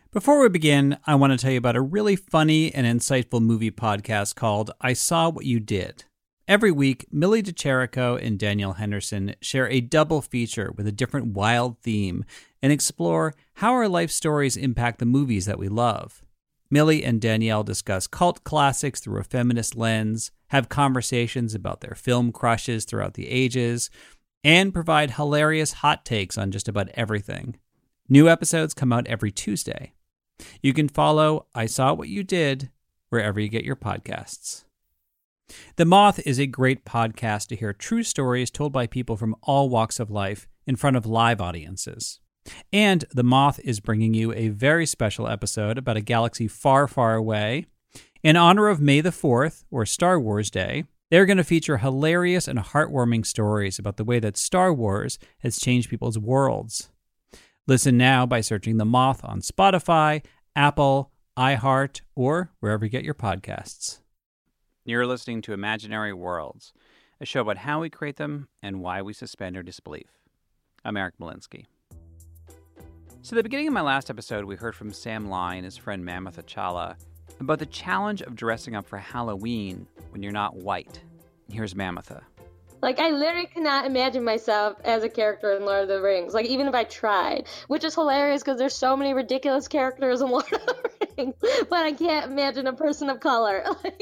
Before we begin, I want to tell you about a really funny and insightful movie podcast called I Saw What You Did. Every week, Millie DeCherico and Danielle Henderson share a double feature with a different wild theme and explore how our life stories impact the movies that we love. Millie and Danielle discuss cult classics through a feminist lens, have conversations about their film crushes throughout the ages, and provide hilarious hot takes on just about everything. New episodes come out every Tuesday. You can follow I Saw What You Did wherever you get your podcasts. The Moth is a great podcast to hear true stories told by people from all walks of life in front of live audiences. And The Moth is bringing you a very special episode about a galaxy far, far away. In honor of May the 4th, or Star Wars Day, they're going to feature hilarious and heartwarming stories about the way that Star Wars has changed people's worlds. Listen now by searching The Moth on Spotify, Apple, iHeart, or wherever you get your podcasts. You're listening to Imaginary Worlds, a show about how we create them and why we suspend our disbelief. I'm Eric Malinsky. So at the beginning of my last episode, we heard from Sam Lai and his friend Mammoth Achala about the challenge of dressing up for Halloween when you're not white. Here's Mammoth. Like, I literally cannot imagine myself as a character in Lord of the Rings, like, even if I tried, which is hilarious because there's so many ridiculous characters in Lord of the Rings, but I can't imagine a person of color.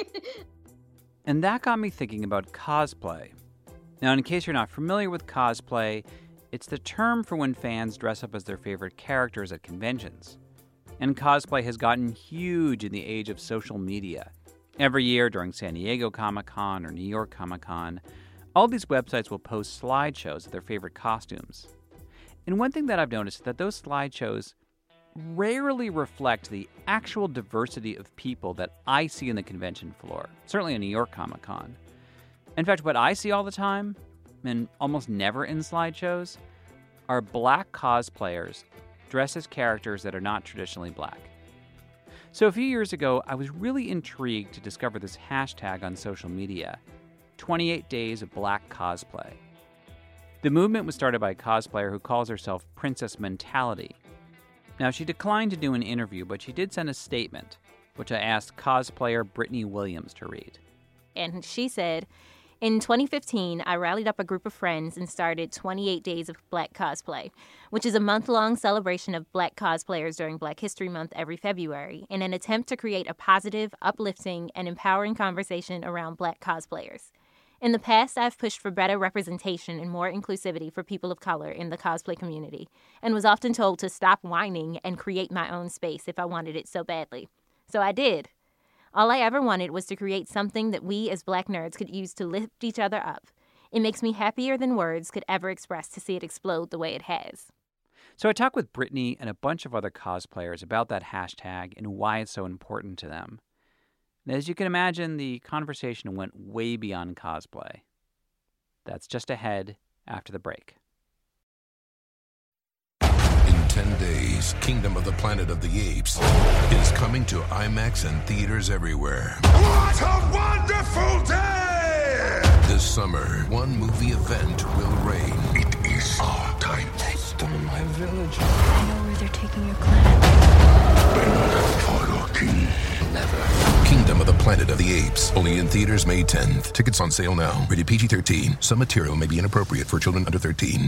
And that got me thinking about cosplay. Now, in case you're not familiar with cosplay, it's the term for when fans dress up as their favorite characters at conventions. And cosplay has gotten huge in the age of social media. Every year during San Diego Comic-Con or New York Comic-Con, all these websites will post slideshows of their favorite costumes. And one thing that I've noticed is that those slideshows rarely reflect the actual diversity of people that I see in the convention floor, certainly in New York Comic-Con. In fact, what I see all the time, and almost never in slideshows, are black cosplayers dressed as characters that are not traditionally black. So a few years ago, I was really intrigued to discover this hashtag on social media, 28 Days of Black Cosplay. The movement was started by a cosplayer who calls herself Princess Mentality. Now, she declined to do an interview, but she did send a statement, which I asked cosplayer Brittany Williams to read. And she said, in 2015, I rallied up a group of friends and started 28 Days of Black Cosplay, which is a month-long celebration of Black cosplayers during Black History Month every February, in an attempt to create a positive, uplifting, and empowering conversation around Black cosplayers. In the past, I've pushed for better representation and more inclusivity for people of color in the cosplay community, and was often told to stop whining and create my own space if I wanted it so badly. So I did. All I ever wanted was to create something that we as Black nerds could use to lift each other up. It makes me happier than words could ever express to see it explode the way it has. So I talked with Brittany and a bunch of other cosplayers about that hashtag and why it's so important to them. And as you can imagine, the conversation went way beyond cosplay. That's just ahead after the break. In 10 days, Kingdom of the Planet of the Apes is coming to IMAX and theaters everywhere. What a wonderful day! This summer, one movie event will reign. It is our time. They stole my village. I know where they're taking your clan. Bend for your king. Never. Kingdom of the Planet of the Apes. Only in theaters May 10th. Tickets on sale now. Rated PG-13. Some material may be inappropriate for children under 13.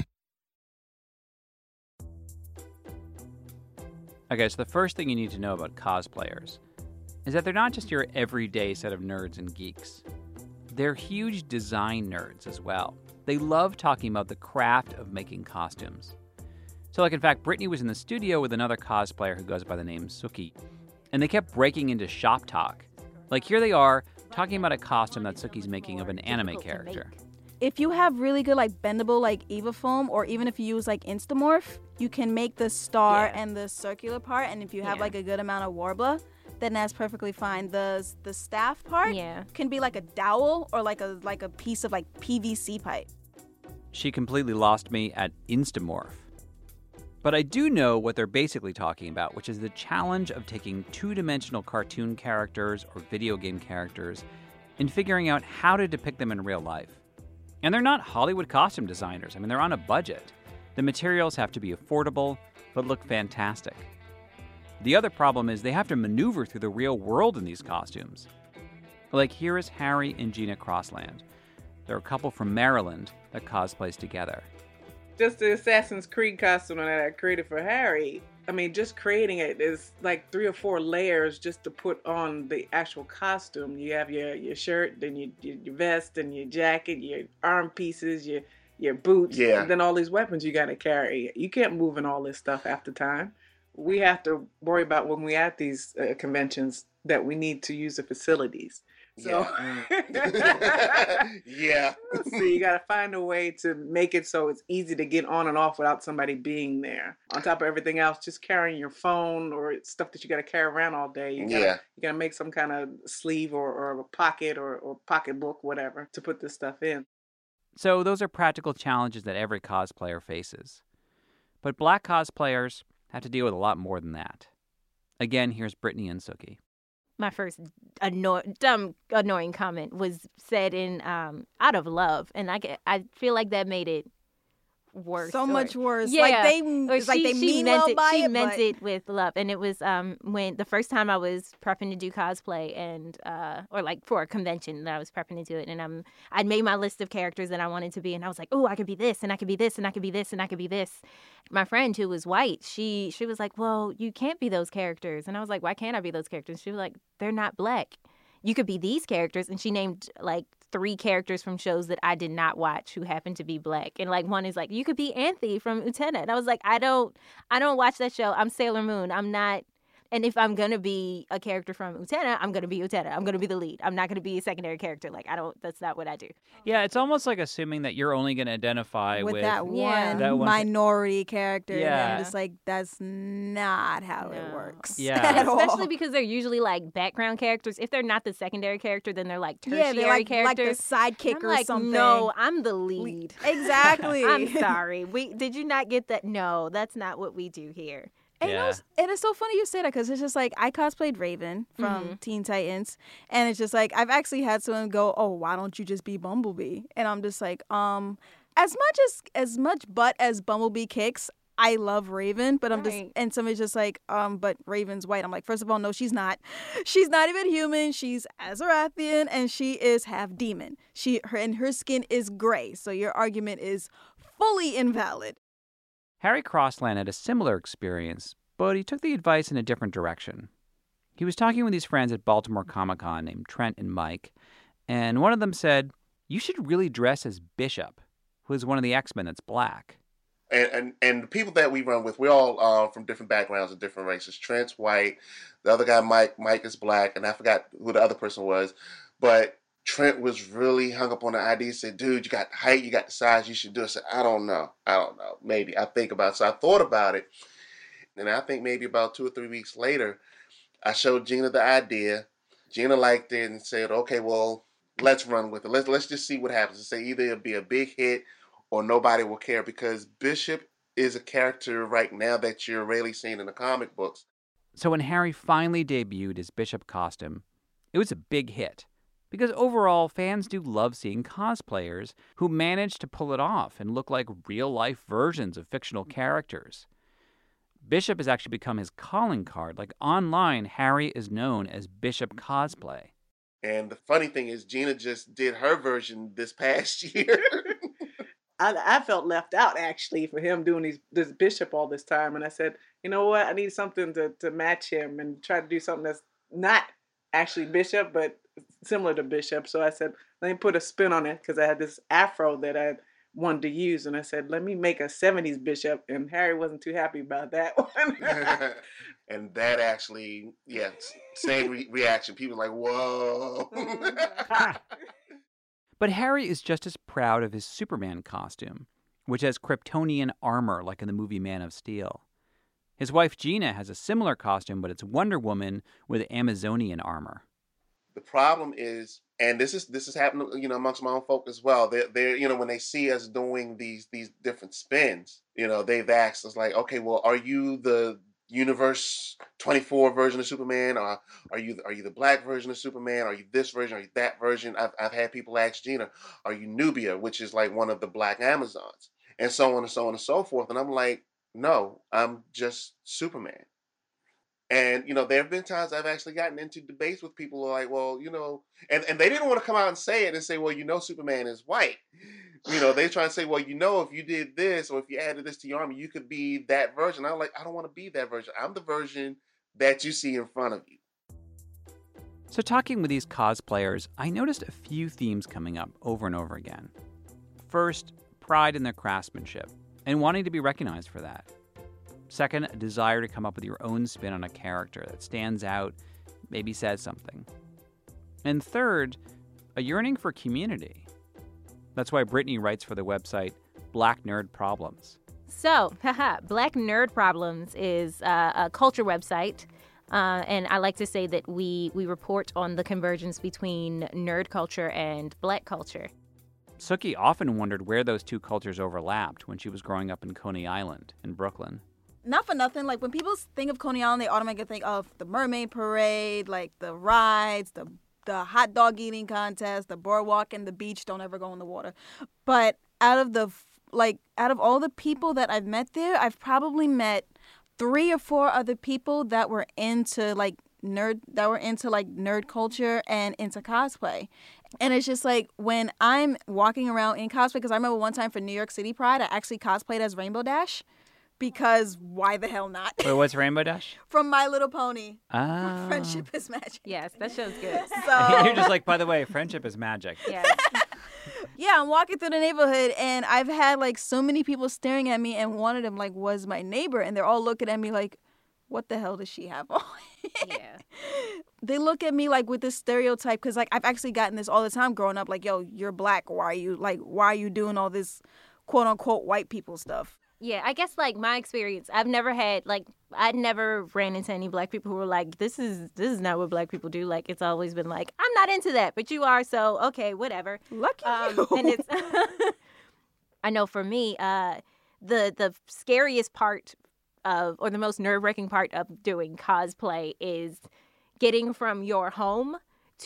Okay, so the first thing you need to know about cosplayers is that they're not just your everyday set of nerds and geeks. They're huge design nerds as well. They love talking about the craft of making costumes. So, in fact, Brittany was in the studio with another cosplayer who goes by the name Suki, and they kept breaking into shop talk. Here they are, talking about a costume that Suki's making of an anime character. If you have really good bendable Eva foam, or even if you use Instamorph, you can make the star and the circular part, and if you have a good amount of Warbler, then that's perfectly fine. The staff part can be a dowel or like a piece of PVC pipe. She completely lost me at Instamorph. But I do know what they're basically talking about, which is the challenge of taking two-dimensional cartoon characters or video game characters and figuring out how to depict them in real life. And they're not Hollywood costume designers. They're on a budget. The materials have to be affordable, but look fantastic. The other problem is they have to maneuver through the real world in these costumes. Like, here is Harry and Gina Crossland. They're a couple from Maryland that cosplays together. Just the Assassin's Creed costume that I created for Harry, I mean, just creating it is like 3 or 4 layers just to put on the actual costume. You have your shirt, then your vest, and your jacket, your arm pieces, your boots, and then all these weapons you got to carry. You can't move in all this stuff half the time. We have to worry about when we're at these conventions that we need to use the facilities. So, yeah. So you got to find a way to make it so it's easy to get on and off without somebody being there. On top of everything else, just carrying your phone or stuff that you got to carry around all day. You got to make some kind of sleeve or a pocket or pocketbook, whatever, to put this stuff in. So those are practical challenges that every cosplayer faces. But Black cosplayers have to deal with a lot more than that. Again, here's Brittany and Suki. My first dumb, annoying comment was said in out of love, and I feel like that made it worse. So much worse. Yeah, like they mean well by it. She meant it with love, and it was when the first time I was prepping to do cosplay, and or like for a convention that I was prepping to do it, and I'd made my list of characters that I wanted to be, and I was like, oh, I could be this, and I could be this, and I could be this, and I could be this. My friend who was white, she was like, well, you can't be those characters, and I was like, why can't I be those characters? She was like, they're not Black. You could be these characters, and she named like 3 characters from shows that I did not watch who happened to be Black. And like one is like, you could be Anthe from Utena. And I was like, I don't watch that show. I'm Sailor Moon. I'm not. And if I'm going to be a character from Utena, I'm going to be Utena. I'm going to be the lead. I'm not going to be a secondary character. Like, that's not what I do. Yeah, it's almost like assuming that you're only going to identify with that one minority character. Yeah. And I'm just like, that's not how it works. Yeah. Especially because they're usually like background characters. If they're not the secondary character, then they're like tertiary characters. Like the sidekick or something. No, I'm the lead. Exactly. I'm sorry. Did you not get that? No, that's not what we do here. And, and it's so funny you say that because it's just like I cosplayed Raven from Teen Titans, and it's just like I've actually had someone go, "Oh, why don't you just be Bumblebee?" And I'm just like, as much butt as Bumblebee kicks, I love Raven, but I'm just, and somebody's just like, but Raven's white. I'm like, first of all, no, she's not. She's not even human. She's Azarathian, and she is half demon. Her skin is gray. So your argument is fully invalid. Harry Crossland had a similar experience, but he took the advice in a different direction. He was talking with his friends at Baltimore Comic-Con named Trent and Mike, and one of them said, you should really dress as Bishop, who is one of the X-Men that's Black. And the people that we run with, we're all from different backgrounds and different races. Trent's white, the other guy, Mike is Black, and I forgot who the other person was, but Trent was really hung up on the idea. He said, dude, you got the height, you got the size, you should do it. I said, I don't know. Maybe. I think about it. So I thought about it. And I think maybe about 2 or 3 weeks later, I showed Gina the idea. Gina liked it and said, okay, well, let's run with it. Let's just see what happens. Say either it'll be a big hit or nobody will care, because Bishop is a character right now that you're rarely seeing in the comic books. So when Harry finally debuted his Bishop costume, it was a big hit. Because overall, fans do love seeing cosplayers who manage to pull it off and look like real-life versions of fictional characters. Bishop has actually become his calling card. Like online, Harry is known as Bishop Cosplay. And the funny thing is, Gina just did her version this past year. I felt left out, actually, for him doing this Bishop all this time. And I said, you know what? I need something to match him and try to do something that's not actually Bishop, but similar to Bishop. So I said, let me put a spin on it, because I had this afro that I wanted to use, and I said, let me make a 70s Bishop, and Harry wasn't too happy about that one. And that actually, same reaction. People were like, whoa. But Harry is just as proud of his Superman costume, which has Kryptonian armor like in the movie Man of Steel. His wife Gina has a similar costume, but it's Wonder Woman with Amazonian armor. The problem is, and this is happening, amongst my own folk as well. They're when they see us doing these different spins, they've asked us like, okay, well, are you the Universe 24 version of Superman, or are you the Black version of Superman? Are you this version? Are you that version? I've had people ask Gina, are you Nubia, which is like one of the Black Amazons, and so on and so on and so forth. And I'm like, no, I'm just Superman. And, there have been times I've actually gotten into debates with people who are like, well, and they didn't want to come out and say it and say, well, Superman is white. They try and say, well, if you did this or if you added this to your army, you could be that version. I'm like, I don't want to be that version. I'm the version that you see in front of you. So talking with these cosplayers, I noticed a few themes coming up over and over again. First, pride in their craftsmanship and wanting to be recognized for that. Second, a desire to come up with your own spin on a character that stands out, maybe says something. And third, a yearning for community. That's why Brittany writes for the website Black Nerd Problems. So, Black Nerd Problems is a culture website. And I like to say that we report on the convergence between nerd culture and black culture. Sookie often wondered where those two cultures overlapped when she was growing up in Coney Island in Brooklyn. Not for nothing, like when people think of Coney Island, they automatically think of the mermaid parade, like the rides, the hot dog eating contest, the boardwalk and the beach. Don't ever go in the water. But out of all the people that I've met there, I've probably met 3 or 4 other people that were into nerd culture and into cosplay. And it's just like when I'm walking around in cosplay, because I remember one time for New York City Pride, I actually cosplayed as Rainbow Dash. Because why the hell not? Wait, what's Rainbow Dash? From My Little Pony. Ah. Friendship is magic. Yes, that show's good. So you're just like, by the way, friendship is magic. Yes. Yeah, I'm walking through the neighborhood and I've had like so many people staring at me, and one of them like was my neighbor, and they're all looking at me like, what the hell does she have on? Yeah. They look at me like with this stereotype, because like I've actually gotten this all the time growing up, like, yo, you're black. Why are you doing all this quote unquote white people stuff? Yeah, I guess like my experience, I'd never ran into any black people who were like, this is not what black people do. Like, it's always been like, I'm not into that, but you are, so okay, whatever. Lucky you. And it's I know for me, the scariest part or the most nerve-wracking part of doing cosplay is getting from your home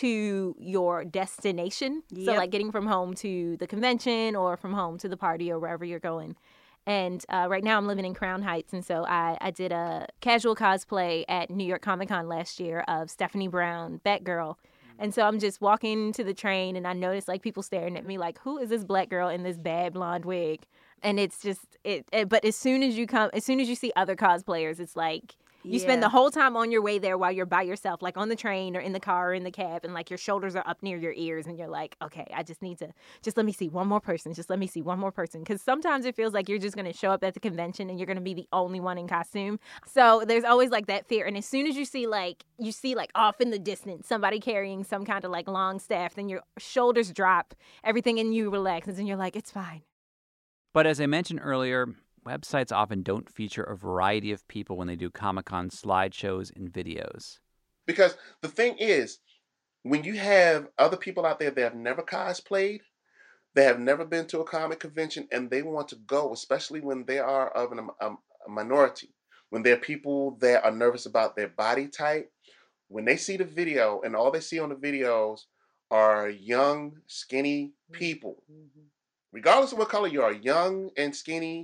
to your destination. Yep. So like getting from home to the convention or from home to the party or wherever you're going. And right now I'm living in Crown Heights, and so I did a casual cosplay at New York Comic Con last year of Stephanie Brown, Batgirl. And so I'm just walking to the train, and I noticed like people staring at me like, who is this black girl in this bad blonde wig? And it's just but as soon as you see other cosplayers, it's like you spend the whole time on your way there while you're by yourself, like on the train or in the car or in the cab, and like your shoulders are up near your ears, and you're like, okay, I just need to let me see one more person. Just let me see one more person. Because sometimes it feels like you're just going to show up at the convention and you're going to be the only one in costume. So there's always like that fear. And as soon as you see like off in the distance somebody carrying some kind of like long staff, then your shoulders drop, everything in you relaxes, and you're like, it's fine. But as I mentioned earlier, websites often don't feature a variety of people when they do Comic-Con slideshows and videos. Because the thing is, when you have other people out there that have never cosplayed, they have never been to a comic convention, and they want to go, especially when they are of a minority, when they're people that are nervous about their body type, when they see the video and all they see on the videos are young, skinny people, regardless of what color you are, young and skinny,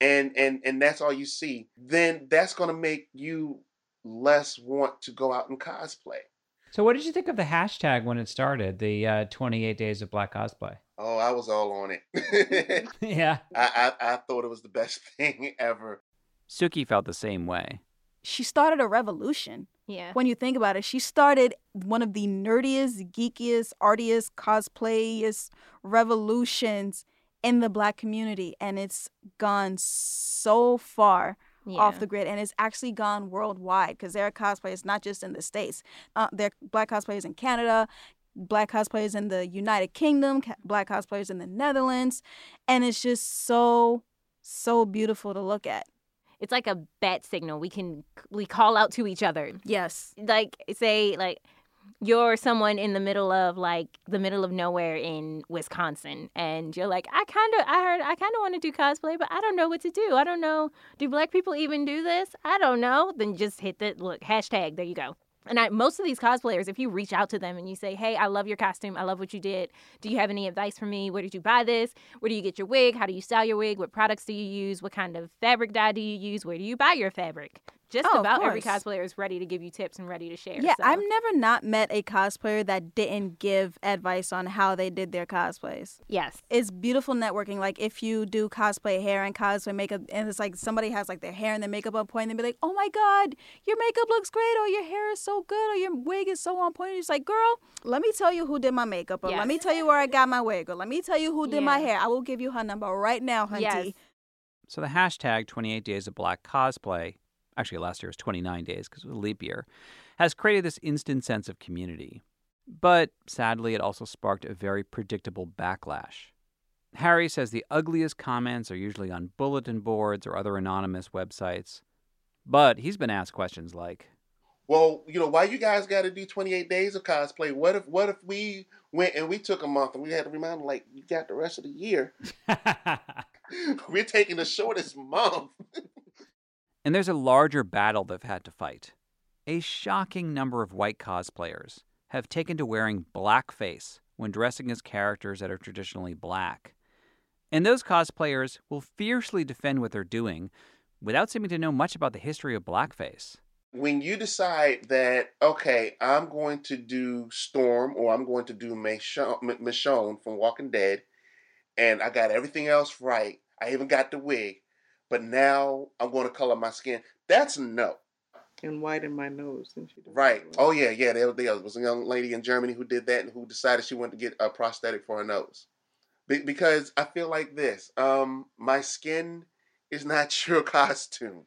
and that's all you see, then that's going to make you less want to go out and cosplay. So what did you think of the hashtag when it started, the 28 Days of Black Cosplay? Oh, I was all on it. Yeah. I thought it was the best thing ever. Sookie felt the same way. She started a revolution. Yeah. When you think about it, she started one of the nerdiest, geekiest, artiest, cosplayest revolutions in the black community, and it's gone so far off the grid, and it's actually gone worldwide, because there are cosplayers not just in the States. There are black cosplayers in Canada, black cosplayers in the United Kingdom, black cosplayers in the Netherlands, and it's just so beautiful to look at. It's like a bat signal. We call out to each other. Yes. Like, say, like, you're someone in the middle of nowhere in Wisconsin, and you're like, I kind of want to do cosplay, but I don't know what to do. I don't know. Do black people even do this? I don't know. Then just hit the hashtag. There you go. And most of these cosplayers, if you reach out to them and you say, hey, I love your costume. I love what you did. Do you have any advice for me? Where did you buy this? Where do you get your wig? How do you style your wig? What products do you use? What kind of fabric dye do you use? Where do you buy your fabric? Just Oh, of about every course. cosplayer is ready to give you tips and ready to share. Yeah, so. I've never not met a cosplayer that didn't give advice on how they did their cosplays. Yes. It's beautiful networking. Like if you do cosplay hair and cosplay makeup, and it's like somebody has like their hair and their makeup on point, and they be like, "Oh my God, your makeup looks great," or "Your hair is so good," or "Your wig is so on point." And it's like, girl, let me tell you who did my makeup, or Yes. let me tell you where I got my wig, or let me tell you who did my Yeah. hair. I will give you her number right now, hunty. Yes. So the hashtag 28 Days of Black Cosplay, actually last year was 29 days because it was a leap year, has created this instant sense of community. But sadly, it also sparked a very predictable backlash. Harry says the ugliest comments are usually on bulletin boards or other anonymous websites. But he's been asked questions like, well, why you guys got to do 28 days of cosplay? What if we went and we took a month and we had to remind them, like, you got the rest of the year. We're taking the shortest month. And there's a larger battle they've had to fight. A shocking number of white cosplayers have taken to wearing blackface when dressing as characters that are traditionally black. And those cosplayers will fiercely defend what they're doing without seeming to know much about the history of blackface. When you decide that, okay, I'm going to do Storm or I'm going to do Michonne from Walking Dead, and I got everything else right, I even got the wig, but now I'm going to color my skin, that's a no. And whiten my nose. Didn't she do Right. that? Oh, yeah. There was a young lady in Germany who did that and who decided she wanted to get a prosthetic for her nose. Because I feel like this. My skin is not your costume.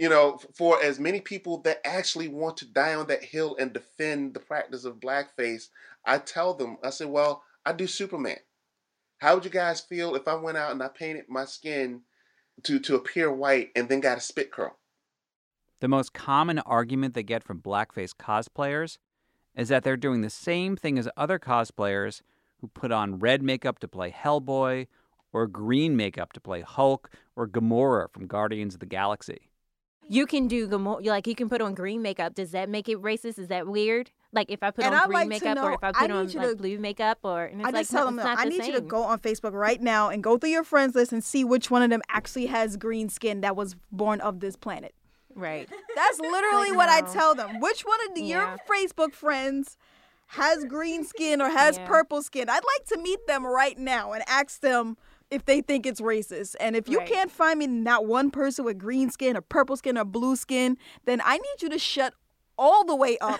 For as many people that actually want to die on that hill and defend the practice of blackface, I tell them, I say, well, I do Superman. How would you guys feel if I went out and I painted my skin to appear white and then got a spit curl? The most common argument they get from blackface cosplayers is that they're doing the same thing as other cosplayers who put on red makeup to play Hellboy or green makeup to play Hulk or Gamora from Guardians of the Galaxy. You can do you can put on green makeup. Does that make it racist? Is that weird? Like if I put And on I'd green like to makeup know- or if I I put need on you like to- blue makeup or and it's I like just tell them, it's not I the need you to same. go on Facebook right now and go through your friends list and see which one of them actually has green skin that was born of this planet. Right. That's literally what I tell them. Which one of your Yeah. Facebook friends has green skin or has Yeah. purple skin? I'd like to meet them right now and ask them if they think it's racist. And if you Right. can't find me not one person with green skin or purple skin or blue skin, then I need you to shut all the way up.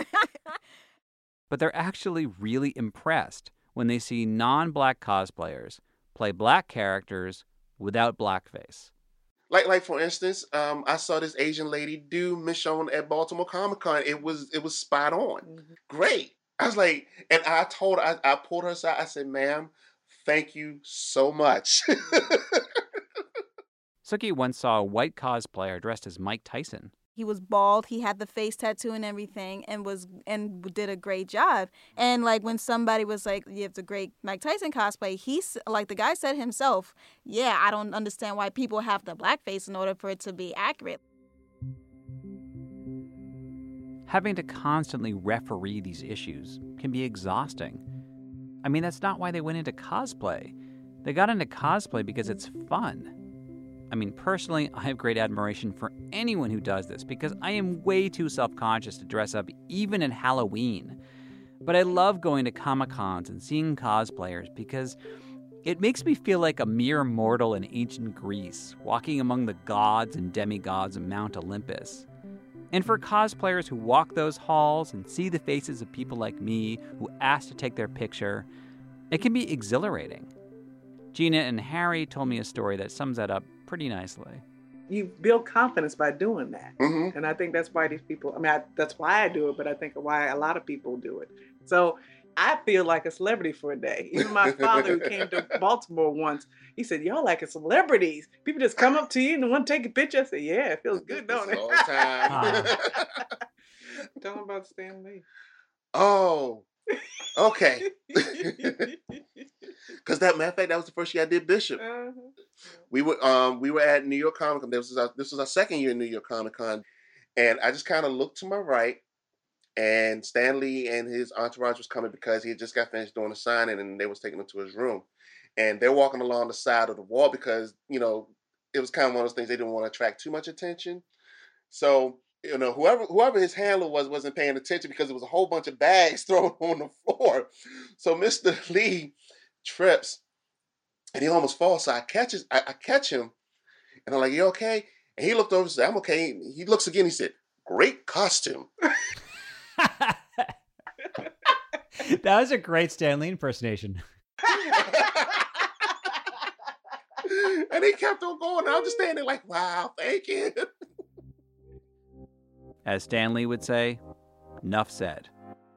But they're actually really impressed when they see non-black cosplayers play black characters without blackface. Like for instance, I saw this Asian lady do Michonne at Baltimore Comic Con. It was spot on. Mm-hmm. Great. I was like, and I told her, I pulled her aside. I said, ma'am, thank you so much. Suki once saw a white cosplayer dressed as Mike Tyson. He was bald. He had the face tattoo and everything, and did a great job. And like when somebody was like, "You have the great Mike Tyson cosplay," the guy said himself, "Yeah, I don't understand why people have the blackface in order for it to be accurate." Having to constantly referee these issues can be exhausting. I mean, that's not why they went into cosplay. They got into cosplay because it's fun. I mean, personally, I have great admiration for anyone who does this because I am way too self-conscious to dress up even at Halloween. But I love going to Comic-Cons and seeing cosplayers because it makes me feel like a mere mortal in ancient Greece, walking among the gods and demigods of Mount Olympus. And for cosplayers who walk those halls and see the faces of people like me who ask to take their picture, it can be exhilarating. Gina and Harry told me a story that sums that up pretty nicely. You build confidence by doing that. Mm-hmm. And I think that's why these people, that's why I do it, but I think why a lot of people do it. So I feel like a celebrity for a day. Even my father who came to Baltimore once, he said, y'all like a celebrities. People just come up to you and want to take a picture. I said, yeah, it feels good, don't it? All the time. Tell them about Stan Lee. Oh, okay. Because matter of fact, that was the first year I did Bishop. Uh-huh. We were at New York Comic Con. This was our second year in New York Comic Con, and I just kind of looked to my right, and Stan Lee and his entourage was coming because he had just got finished doing a signing, and they was taking him to his room, and they're walking along the side of the wall because it was kind of one of those things they didn't want to attract too much attention. So, whoever his handler wasn't paying attention because there was a whole bunch of bags thrown on the floor. So Mr. Lee trips and he almost falls. So I catch him and I'm like, "You okay?" And he looked over and said, "I'm okay." He looks again. He said, "Great costume." That was a great Stan Lee impersonation. And he kept on going. And I'm just standing there like, "Wow, thank you." As Stan Lee would say, "Nuff said."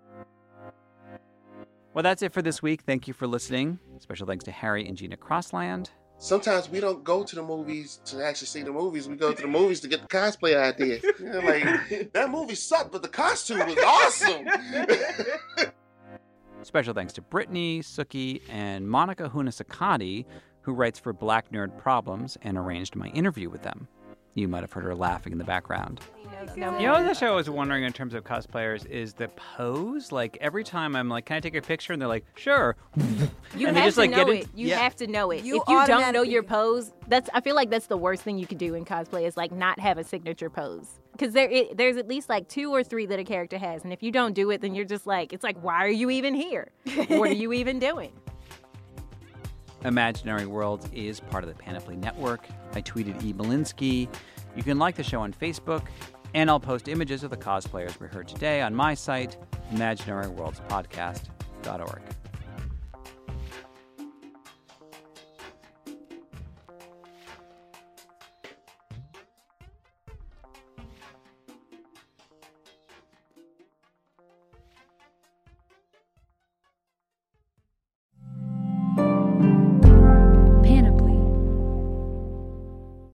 Well, that's it for this week. Thank you for listening. Special thanks to Harry and Gina Crossland. Sometimes we don't go to the movies to actually see the movies. We go to the movies to get the cosplay idea. Like, that movie sucked, but the costume was awesome. Special thanks to Brittany, Suki, and Monica Hunasakati, who writes for Black Nerd Problems and arranged my interview with them. You might have heard her laughing in the background. You know, the show I was wondering in terms of cosplayers is the pose. Like, every time I'm like, "Can I take a picture?" And they're like, "Sure." You and have just, to like, know get it. You have to know it. If you automatically don't know your pose, I feel like that's the worst thing you could do in cosplay is like not have a signature pose. Because there's at least like 2 or 3 that a character has, and if you don't do it, then you're just like, it's like, why are you even here? What are you even doing? Imaginary Worlds is part of the Panoply Network. I tweeted E. Malinsky. You can like the show on Facebook, and I'll post images of the cosplayers we heard today on my site, imaginaryworldspodcast.org.